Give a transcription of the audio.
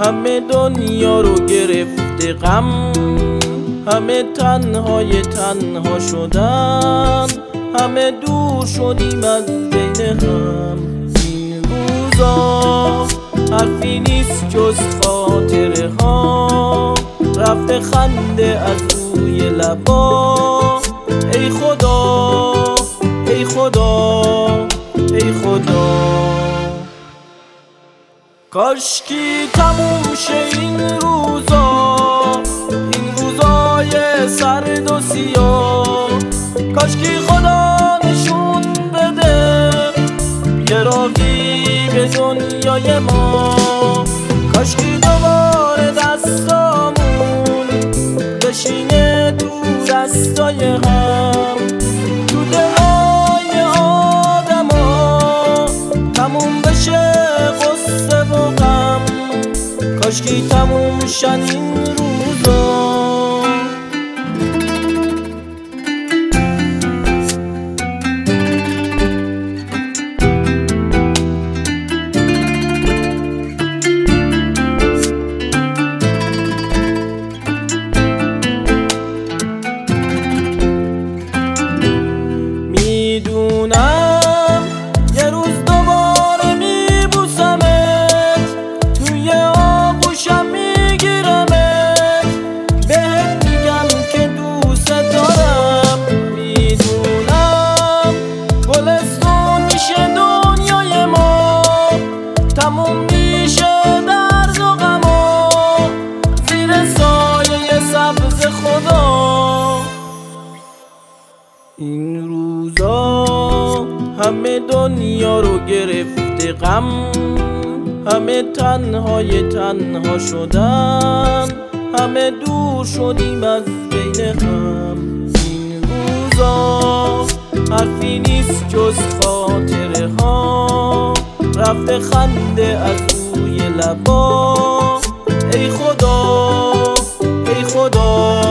همه دنیا رو گرفته غم، همه تنهای تنها شدن، همه دور شدیم از بین هم. این روزا حرفی نیست جز خاطره ها، رفته خنده از روی لبا. ای خدا ای خدا ای خدا، کاشکی تموم شه این روزا، این روزای سرد و سیاه. کاشکی خدا نشون بده یه راهی به دنیای ما. کاشکی دوباره دستامون بشینه تو دستای هم، تو دلهای آدما تموم بشه غصه و غم. کاشکی تموم شن این روزا. میدونم یه روز دوباره میبوسمت، توی آغوشم میگیرمت، بهت میگم که دوست دارم. میدونم گلستون میشه دنیای ما، تموم میشه درد و غما، زیر سایه سبز خدا. این روزا همه دنیا رو گرفته غم، همه تنهای تنها شدن، همه دور شدیم از بین هم. این روزا حرفی نیست جز خاطره ها، رفته خنده از روی لبا. ای خدا ای خدا